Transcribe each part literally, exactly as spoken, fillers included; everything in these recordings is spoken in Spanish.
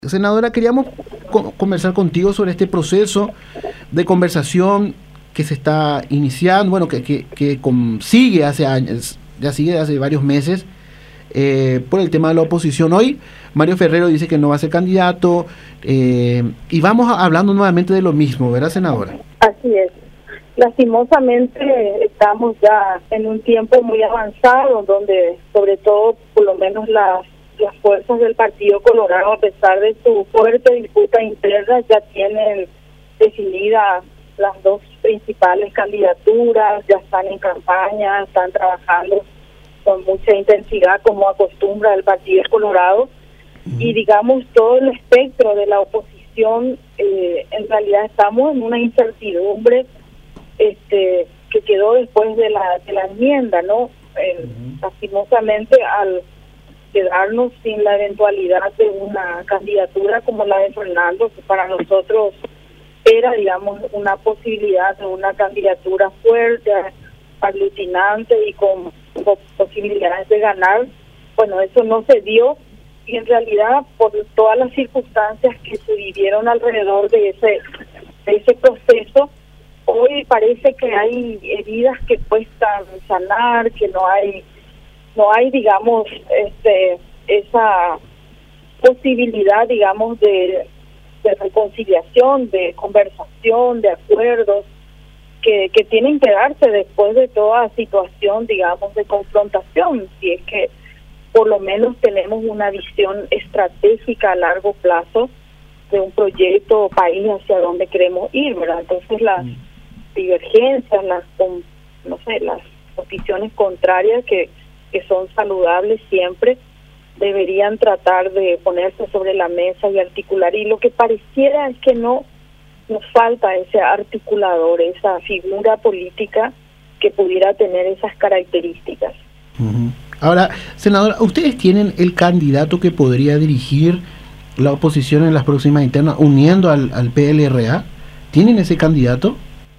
Senadora, queríamos co- conversar contigo sobre este proceso de conversación que se está iniciando, bueno, que, que, que con- sigue hace años, ya sigue hace varios meses, eh, por el tema de la oposición. Hoy Mario Ferrero dice que no va a ser candidato, eh, y vamos a- hablando nuevamente de lo mismo, ¿verdad, senadora? Así es. Lastimosamente estamos ya en un tiempo muy avanzado donde sobre todo por lo menos las las fuerzas del Partido Colorado, a pesar de su fuerte disputa interna, ya tienen definidas las dos principales candidaturas, ya están en campaña, están trabajando con mucha intensidad como acostumbra el Partido Colorado. Y digamos todo el espectro de la oposición, eh, en realidad estamos en una incertidumbre este que quedó después de la de la enmienda, ¿no? Eh, lastimosamente, al quedarnos sin la eventualidad de una candidatura como la de Fernando, que para nosotros era, digamos, una posibilidad de una candidatura fuerte, aglutinante y con, con posibilidades de ganar. Bueno, eso no se dio, y en realidad por todas las circunstancias que se vivieron alrededor de ese de ese proceso, hoy parece que hay heridas que cuestan sanar, que no hay no hay digamos este esa posibilidad, digamos, de, de reconciliación, de conversación, de acuerdos que, que tienen que darse después de toda situación, digamos, de confrontación, si es que por lo menos tenemos una visión estratégica a largo plazo de un proyecto país hacia donde queremos ir, ¿verdad? Entonces las mm. divergencias, las no sé, las posiciones contrarias que que son saludables siempre, deberían tratar de ponerse sobre la mesa y articular. Y lo que pareciera es que no nos falta ese articulador, esa figura política que pudiera tener esas características. Uh-huh. Ahora, senadora, ¿ustedes tienen el candidato que podría dirigir la oposición en las próximas internas uniendo al, al P L R A? ¿Tienen ese candidato?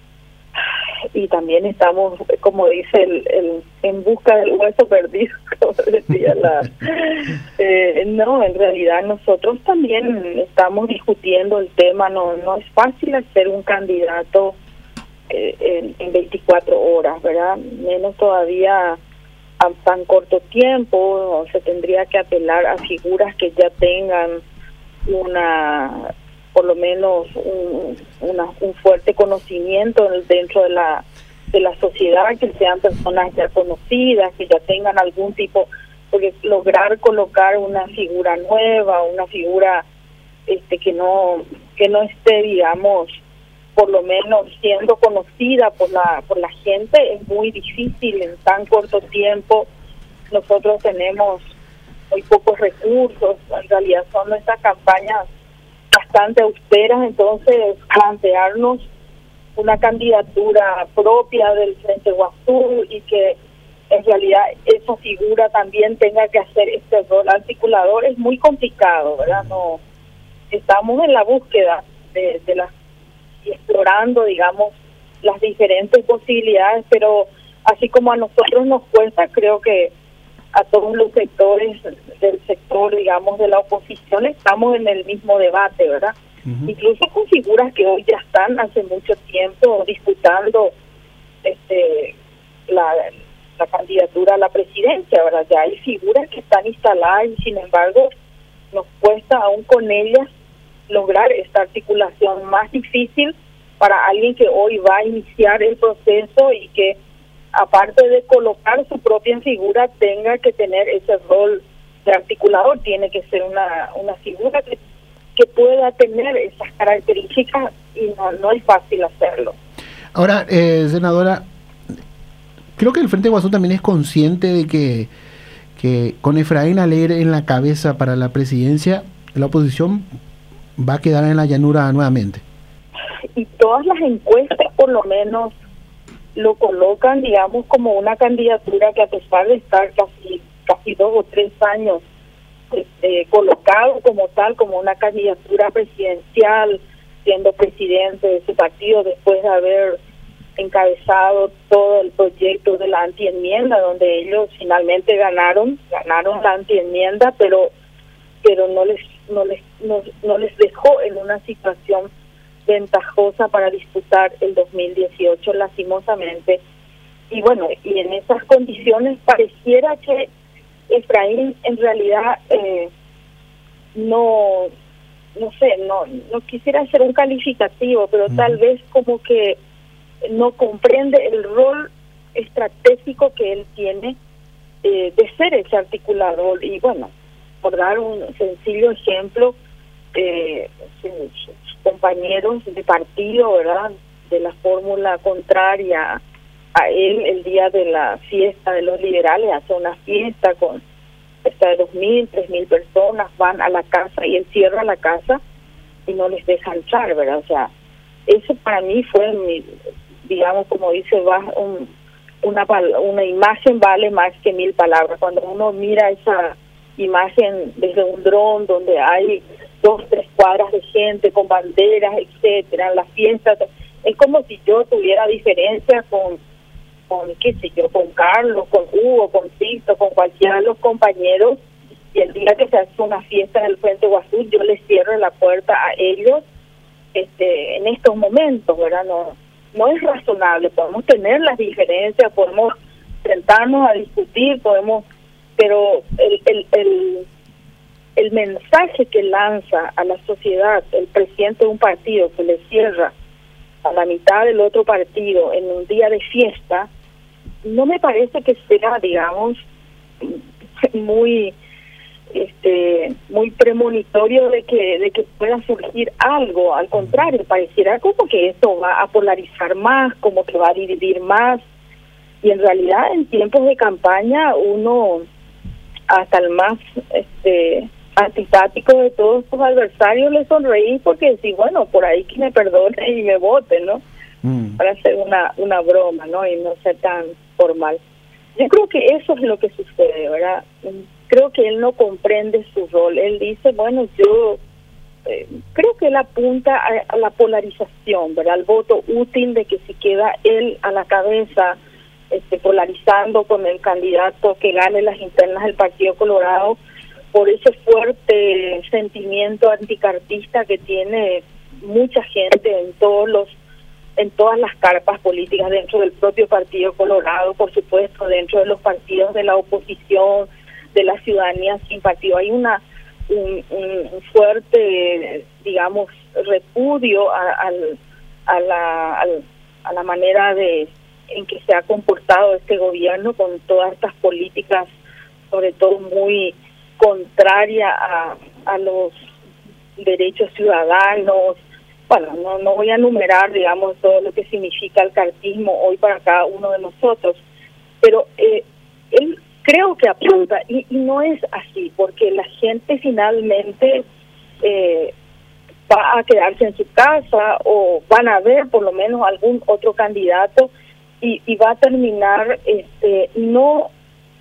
Y también estamos, como dice, el, el en busca del hueso perdido, como decía la... eh, no, en realidad nosotros también estamos discutiendo el tema. No no es fácil hacer un candidato eh, en, en veinticuatro horas, ¿verdad? Menos todavía a tan corto tiempo. Se tendría que apelar a figuras que ya tengan una... por lo menos un, una, un fuerte conocimiento dentro de la de la sociedad, que sean personas ya conocidas, que ya tengan algún tipo, porque lograr colocar una figura nueva, una figura este que no que no esté, digamos, por lo menos siendo conocida por la por la gente, es muy difícil en tan corto tiempo. Nosotros tenemos muy pocos recursos, en realidad son nuestras campañas bastante austeras, entonces plantearnos una candidatura propia del Frente Guazú y que en realidad esa figura también tenga que hacer este rol articulador es muy complicado, ¿verdad? No estamos en la búsqueda de, de las y explorando, digamos, las diferentes posibilidades, pero así como a nosotros nos cuesta, creo que a todos los sectores del sector, digamos, de la oposición, estamos en el mismo debate, ¿verdad? Uh-huh. Incluso con figuras que hoy ya están hace mucho tiempo disputando este la, la candidatura a la presidencia, ¿verdad? Ya hay figuras que están instaladas y sin embargo nos cuesta aún con ellas lograr esta articulación más difícil para alguien que hoy va a iniciar el proceso y que, aparte de colocar su propia figura, tenga que tener ese rol de articulador. Tiene que ser una una figura que, que pueda tener esas características y no, no es fácil hacerlo. Ahora, eh, senadora, creo que el Frente Guazú también es consciente de que, que con Efraín Alegre en la cabeza para la presidencia, la oposición va a quedar en la llanura nuevamente. Y todas las encuestas, por lo menos, lo colocan, digamos, como una candidatura que, a pesar de estar casi casi dos o tres años este, colocado como tal, como una candidatura presidencial, siendo presidente de su partido después de haber encabezado todo el proyecto de la antienmienda, donde ellos finalmente ganaron, ganaron la antienmienda, pero pero no les no les, no, no les dejó en una situación ventajosa para disputar el dos mil dieciocho, lastimosamente. Y bueno, y en esas condiciones pareciera que Efraín en realidad eh, no, no sé, no, no quisiera hacer un calificativo, pero uh-huh. tal vez como que no comprende el rol estratégico que él tiene eh, de ser ese articulador. Y bueno, por dar un sencillo ejemplo, eh, sus, sus compañeros de partido, ¿verdad?, de la fórmula contraria a él, el día de la fiesta de los liberales, hace una fiesta con cerca de dos mil, tres mil personas, van a la casa y él cierra la casa y no les deja entrar, ¿verdad? O sea, eso para mí fue, mi, digamos, como dice, va un, una, una imagen vale más que mil palabras. Cuando uno mira esa imagen desde un dron donde hay dos, tres cuadras de gente con banderas, etcétera, en las fiestas, es como si yo tuviera diferencia con, con qué sé yo, con Carlos, con Hugo, con Sisto, con cualquiera de los compañeros, y el día que se hace una fiesta en el Frente Guazú, yo les cierro la puerta a ellos este, en estos momentos, ¿verdad? No, no es razonable. Podemos tener las diferencias, podemos sentarnos a discutir, podemos, pero el, el, el, el mensaje que lanza a la sociedad el presidente de un partido que le cierra a la mitad del otro partido en un día de fiesta, no me parece que sea, digamos, muy este muy premonitorio de que de que pueda surgir algo. Al contrario, pareciera como que esto va a polarizar más, como que va a dividir más, y en realidad en tiempos de campaña uno, hasta el más este antipático de todos sus adversarios, le sonreí porque decís, bueno, por ahí que me perdone y me vote, ¿no? Mm. Para hacer una una broma, ¿no? Y no ser tan formal. Yo creo que eso es lo que sucede, ¿verdad? Creo que él no comprende su rol. Él dice, bueno, yo eh, creo que él apunta a, a la polarización, ¿verdad? Al voto útil de que si queda él a la cabeza, este, polarizando con el candidato que gane las internas del Partido Colorado, por ese fuerte sentimiento anticartista que tiene mucha gente en todos los en todas las carpas políticas, dentro del propio Partido Colorado, por supuesto, dentro de los partidos de la oposición, de la ciudadanía sin partido. Hay una un, un fuerte, digamos, repudio a, a, a, la, a, a la manera de en que se ha comportado este gobierno con todas estas políticas, sobre todo muy contraria a, a los derechos ciudadanos. Bueno, no, no voy a enumerar, digamos, todo lo que significa el cartismo hoy para cada uno de nosotros, pero eh, él creo que apunta, y, y no es así, porque la gente finalmente eh, va a quedarse en su casa o van a ver por lo menos algún otro candidato y, y va a terminar este no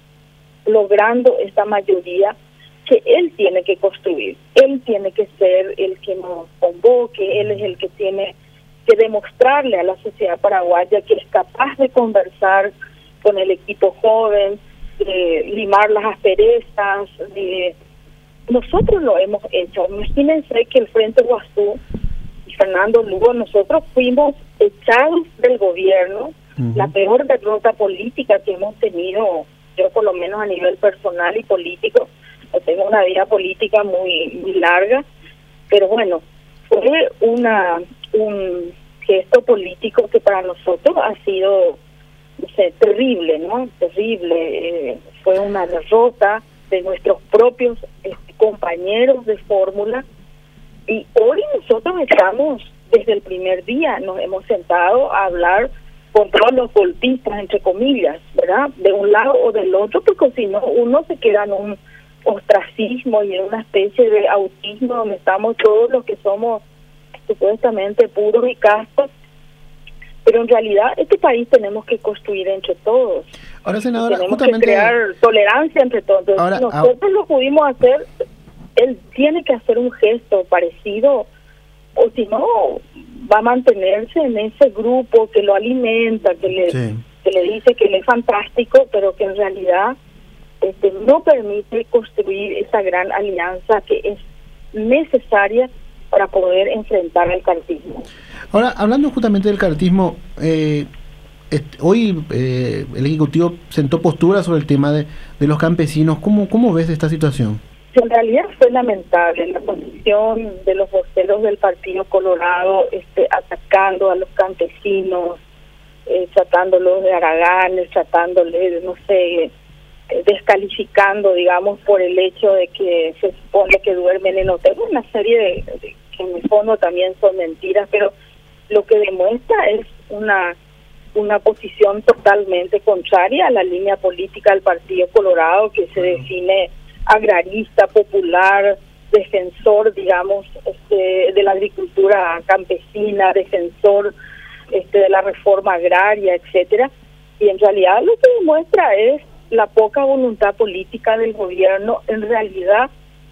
logrando esta mayoría que él tiene que construir. Él tiene que ser el que nos convoque, él es el que tiene que demostrarle a la sociedad paraguaya que es capaz de conversar con el equipo joven, de limar las asperezas. De... Nosotros lo hemos hecho. Imagínense que el Frente Guazú y Fernando Lugo, nosotros fuimos echados del gobierno, uh-huh. la peor derrota política que hemos tenido, yo por lo menos a nivel personal y político. Tengo una vida política muy, muy larga, pero bueno, fue una un gesto político que para nosotros ha sido, no sé, terrible, ¿no? Terrible. Eh, fue una derrota de nuestros propios este, compañeros de fórmula, y hoy nosotros estamos, desde el primer día, nos hemos sentado a hablar con todos los golpistas, entre comillas, ¿verdad? De un lado o del otro, porque si no, uno se queda en un ostracismo y en una especie de autismo donde estamos todos los que somos supuestamente puros y castos, pero en realidad este país tenemos que construir entre todos. Ahora, senadora, tenemos justamente... que crear tolerancia entre todos. Ahora, nosotros ahora... lo pudimos hacer, él tiene que hacer un gesto parecido, o si no, va a mantenerse en ese grupo que lo alimenta, que le, sí. que le dice que él es fantástico, pero que en realidad Este, no permite construir esa gran alianza que es necesarias para poder enfrentar al cartismo. Ahora, hablando justamente del cartismo, eh, este, hoy eh, el Ejecutivo sentó postura sobre el tema de, de los campesinos. ¿Cómo, cómo ves esta situación? En realidad fue lamentable la posición de los voceros del Partido Colorado, este, atacando a los campesinos, eh, tratándolos de haraganes, tratándoles de, no sé, eh, descalificando, digamos, por el hecho de que se supone que duermen en hoteles, una serie de, de que en el fondo también son mentiras, pero lo que demuestra es una una posición totalmente contraria a la línea política del Partido Colorado, que se define agrarista, popular, defensor, digamos, este, de la agricultura campesina, defensor este, de la reforma agraria, etcétera. Y en realidad lo que demuestra es la poca voluntad política del gobierno en realidad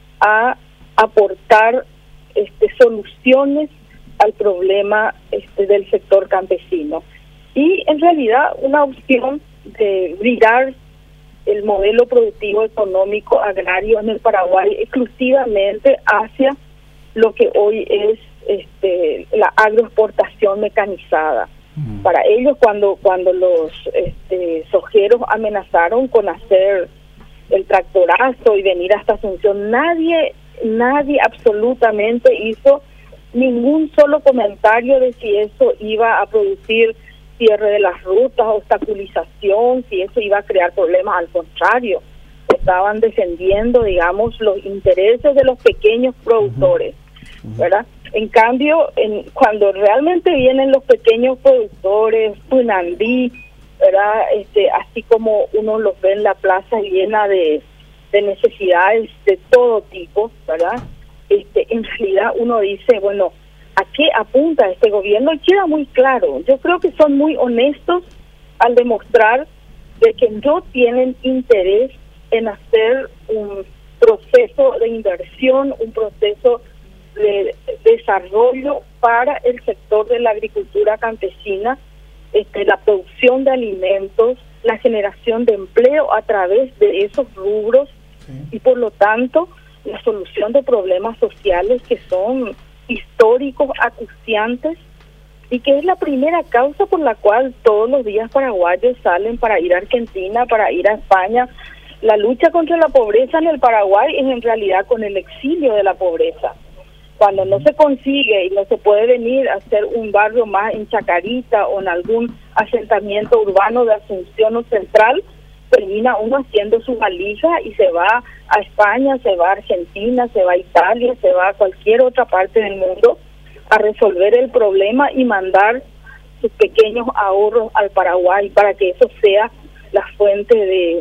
a aportar este, soluciones al problema este, del sector campesino. Y en realidad una opción de virar el modelo productivo económico agrario en el Paraguay exclusivamente hacia lo que hoy es este, la agroexportación mecanizada. Mm. Para ellos, cuando cuando los este, sojeros amenazaron con hacer el tractorazo y venir hasta Asunción, nadie, nadie absolutamente hizo ningún solo comentario de si eso iba a producir cierre de las rutas, obstaculización, si eso iba a crear problemas. Al contrario, estaban defendiendo, digamos, los intereses de los pequeños productores, ¿verdad? En cambio, en, cuando realmente vienen los pequeños productores, Punandí, ¿verdad? Este, así como uno los ve en la plaza llena de, de necesidades de todo tipo, ¿verdad? Este, en realidad uno dice, bueno, ¿a qué apunta este gobierno? Y queda muy claro. Yo creo que son muy honestos al demostrar de que no tienen interés en hacer un proceso de inversión, un proceso de desarrollo para el sector de la agricultura campesina, este, la producción de alimentos, la generación de empleo a través de esos rubros, sí. Y por lo tanto la solución de problemas sociales que son históricos, acuciantes, y que es la primera causa por la cual todos los días paraguayos salen para ir a Argentina, para ir a España. La lucha contra la pobreza en el Paraguay es en realidad con el exilio de la pobreza. Cuando no se consigue y no se puede venir a hacer un barrio más en Chacarita o en algún asentamiento urbano de Asunción o Central, termina uno haciendo su valija y se va a España, se va a Argentina, se va a Italia, se va a cualquier otra parte del mundo a resolver el problema y mandar sus pequeños ahorros al Paraguay para que eso sea la fuente de,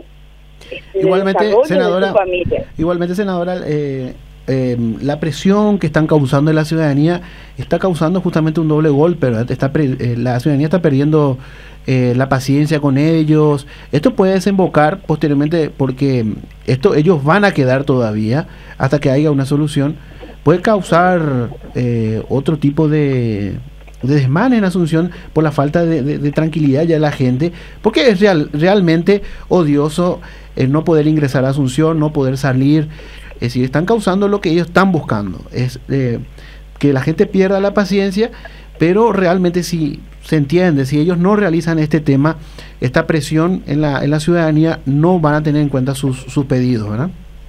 de igualmente, desarrollo senadora, de su familia. Igualmente, senadora, eh, eh, la presión que están causando en la ciudadanía está causando justamente un doble golpe, ¿verdad? Está pre, eh, la ciudadanía está perdiendo eh, la paciencia con ellos. Esto puede desembocar posteriormente, porque esto ellos van a quedar todavía hasta que haya una solución. Puede causar eh, otro tipo de, de desmanes en Asunción por la falta de, de, de tranquilidad ya de la gente, porque es real, realmente odioso el no poder ingresar a Asunción, no poder salir. Es decir, están causando lo que ellos están buscando, es eh, que la gente pierda la paciencia, pero realmente si se entiende, si ellos no realizan este tema, esta presión en la, en la ciudadanía, no van a tener en cuenta sus, sus pedidos, ¿verdad?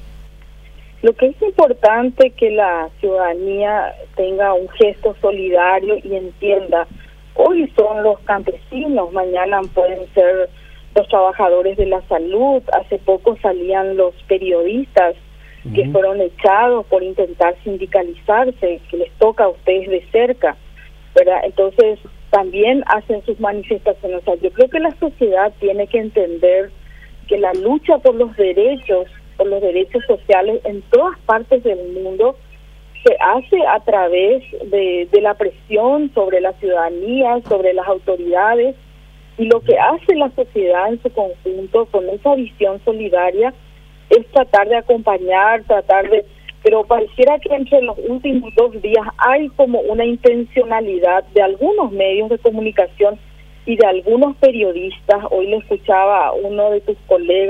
Lo que es importante que la ciudadanía tenga un gesto solidario y entienda, hoy son los campesinos, mañana pueden ser los trabajadores de la salud, hace poco salían los periodistas uh-huh. que fueron echados por intentar sindicalizarse, que les toca a ustedes de cerca, ¿verdad? Entonces también hacen sus manifestaciones. O sea, yo creo que la sociedad tiene que entender que la lucha por los derechos por los derechos sociales en todas partes del mundo se hace a través de, de la presión sobre la ciudadanía, sobre las autoridades, y lo que hace la sociedad en su conjunto con esa visión solidaria es tratar de acompañar, tratar de... Pero pareciera que entre los últimos dos días hay como una intencionalidad de algunos medios de comunicación y de algunos periodistas. Hoy le escuchaba a uno de tus colegas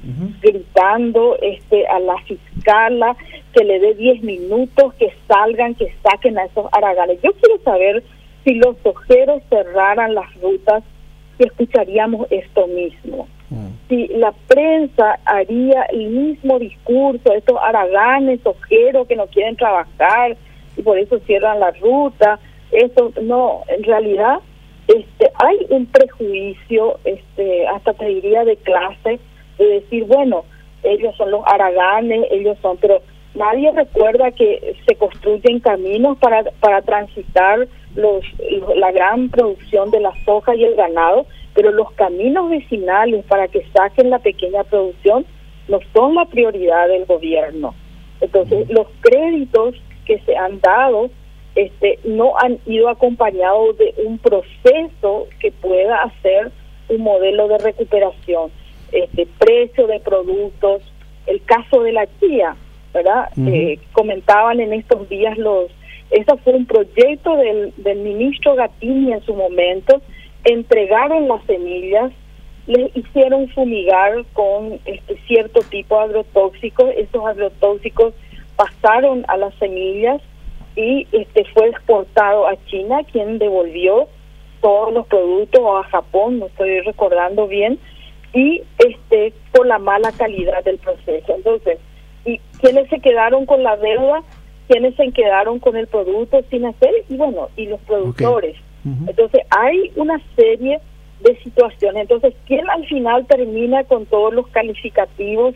uh-huh. gritando este a la fiscala que le dé diez minutos, que salgan, que saquen a esos haraganes. Yo quiero saber si los sojeros cerraran las rutas, si escucharíamos esto mismo. Uh-huh. Si la prensa haría el mismo discurso, estos haraganes, sojeros que no quieren trabajar y por eso cierran la ruta. Eso no, en realidad este hay un prejuicio, este hasta te diría de clase, de decir, bueno, ellos son los haraganes, ellos son, pero nadie recuerda que se construyen caminos para para transitar los, los la gran producción de la soja y el ganado, pero los caminos vecinales para que saquen la pequeña producción no son la prioridad del gobierno. Entonces, los créditos que se han dado este no han ido acompañados de un proceso que pueda hacer un modelo de recuperación, este precio de productos, el caso de la chía, ¿verdad? Uh-huh. Eh, comentaban en estos días los, eso fue un proyecto del, del ministro Gatini en su momento, entregaron las semillas, les hicieron fumigar con este cierto tipo de agrotóxicos, esos agrotóxicos pasaron a las semillas y este fue exportado a China, quien devolvió todos los productos, o a Japón, no estoy recordando bien, y este por la mala calidad del proceso. Entonces, ¿y quiénes se quedaron con la deuda? ¿Quiénes se quedaron con el producto sin hacer? Y bueno, y los productores. Okay. Uh-huh. Entonces, hay una serie de situaciones. Entonces, ¿quién al final termina con todos los calificativos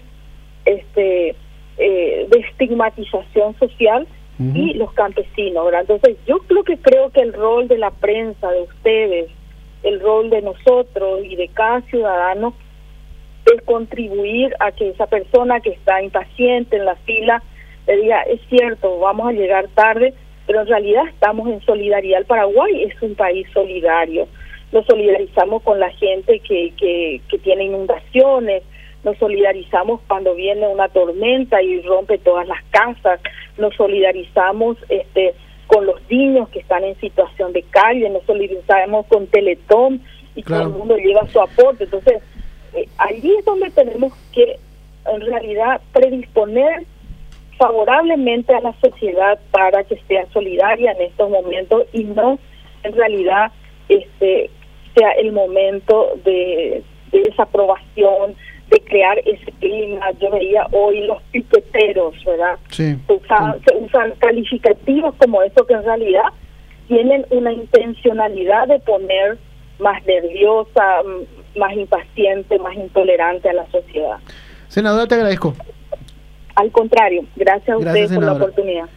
este eh, de estigmatización social? Uh-huh. Y los campesinos, ¿verdad? Entonces, yo creo que creo que el rol de la prensa, de ustedes, el rol de nosotros y de cada ciudadano es contribuir a que esa persona que está impaciente en la fila le diga, es cierto, vamos a llegar tarde, pero en realidad estamos en solidaridad. El Paraguay es un país solidario. Nos solidarizamos con la gente que, que, que tiene inundaciones, nos solidarizamos cuando viene una tormenta y rompe todas las casas, nos solidarizamos este con los niños que están en situación de calle, nos solidarizamos con Teletón y claro. Todo el mundo lleva su aporte. Entonces, eh, allí es donde tenemos que en realidad predisponer favorablemente a la sociedad para que sea solidaria en estos momentos y no en realidad este sea el momento de, de desaprobación, de crear ese clima. Yo veía hoy los piqueteros, ¿verdad? Sí. Se usan, se usan calificativos como eso que en realidad tienen una intencionalidad de poner más nerviosa, más impaciente, más intolerante a la sociedad. Senadora, te agradezco. Al contrario, gracias a Gracias, ustedes por senadora. la oportunidad.